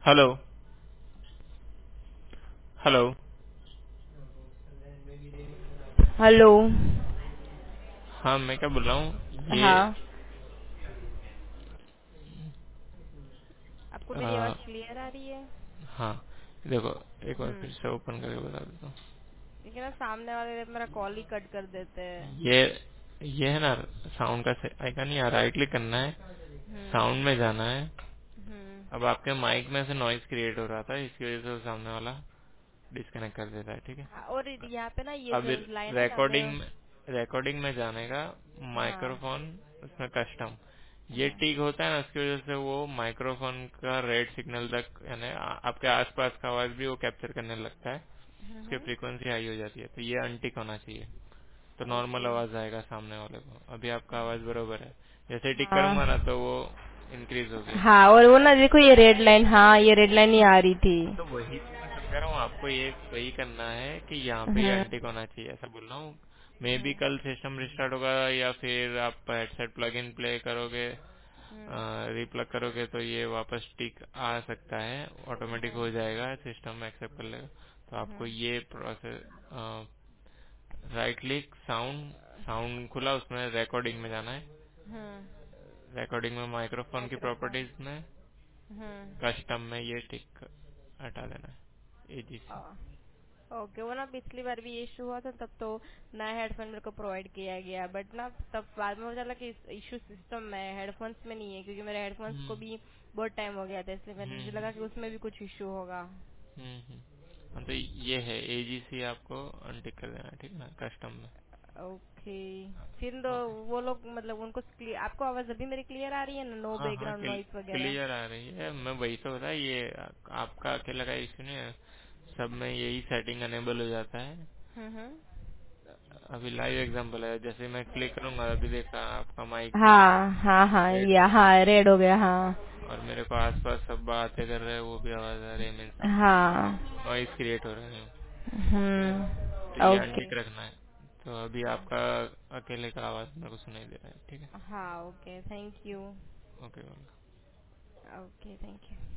Hello. Hello. Hello. हाँ, मैं क्या बोल रहा हूँ ये हाँ, आपको मेरी आवाज आ, क्लियर आ रही है? हाँ, देखो, एक बार हम्म। फिर से ओपन करके बता देता हूँ। क्योंकि ना सामने वाले मेरा कॉल ही कट कर देते हैं। ये ये है ना, साउंड का आइकन, यहाँ राइट क्लिक करना है, हम्म। साउंड में जाना है। हम्म। अब आपके माइक में से नॉइज क्रिएट हो रहा था, इसकी वजह से वो सामने वाला डिस्कनेक्ट कर देता है, ठीक है। हाँ, और यहाँ पे ना ये अब जो लाइन है ना मैं। रिकॉर्डिंग में जाने का, हाँ। माइक्रोफोन, उसमें कस्टम, ये हाँ। ठीक होता है ना, उसकी वजह से वो माइक्रोफोन का रेड सिग्नल तक, यानी आपके आसपास का आवाज भी वो कैप्चर करने लगता है, उसकी फ्रीक्वेंसी हाई हो जाती है, तो ये अनटिक होना चाहिए, तो नॉर्मल ओके। आवाज आएगा सामने वाले को। अभी आपका आवाज बरोबर है, जैसे टिक हाँ। करूंगा ना तो वो इंक्रीज हो गया। हाँ, और वो ना देखो ये रेड लाइन, हाँ ये रेड लाइन ही आ रही थी। तो वही तो मैं समझा रहा हूँ, आपको ये वही करना है कि यहाँ पे ये हम्म। अनटिक होना चाहिए, ऐसा बोल रहा हूँ। मे बी हम्म। कल सिस्टम रिस्टार्ट होगा, या फिर आप हेडसेट प्लग इन प्ले करोगे, हम्म। रिप्लग करोगे, तो ये वापस टिक आ सकता है, ऑटोमेटिक हम्म। हो जाएगा, सिस्टम एक्सेप्ट कर लेगा। तो आपको हम्म। ये process, right click, sound, sound खुला, उसमें रिकॉर्डिंग में जाना है, हम्म। रिकॉर्डिंग में माइक्रोफोन की माइक्रोफोन। प्रॉपर्टीज में, हम्म। कस्टम में ये टिक हटा देना है, एजीसी। ओके, वो ना पिछली बार भी ये इशू हुआ था, तब तो नया हेडफोन मेरे को प्रोवाइड किया गया, बट ना तब बाद में पता चला कि इशू सिस्टम में, हेडफोन्स में नहीं है, क्योंकि मेरे हेडफोन्स को हम्म। भी बहुत टाइम हो गया था, इसलिए मुझे हम्म। लगा कि उसमें भी कुछ इशू होगा। हाँ, तो ये है एजीसी, आपको अनटिक कर देना है, ठीक है ना, कस्टम में। ओके। फिर तो ओके। वो लोग मतलब उनको आपको आवाज अभी मेरी क्लियर आ रही है ना? नो हाँ हाँ, बैकग्राउंड नॉइस वगैरह? क्लियर आ रही है, मैं वही तो बता, ये आपका अकेला का इश्यू नहीं है, सब में यही सेटिंग अनेबल हो जाता है। हम्म। अभी लाइव एग्जांपल है, जैसे मैं क्लिक करूंगा, अभी देखा आपका माइक हाँ हाँ हाँ, रेड या हो गया, हाँ रेड हो गया, हाँ। और मेरे को आसपास सब बातें कर रहे हैं, वो भी आवाज आ रही है, मीन्स हाँ। नॉइज क्रिएट हो रहे हैं, ठीक है ना। तो हम्म। ये ओके। अनटिक रखना है। तो अभी आपका अकेले का आवाज मेरे को सुनाई दे रहा है, ठीक है। हाँ, okay, thank you. Okay, welcome. Okay, thank you.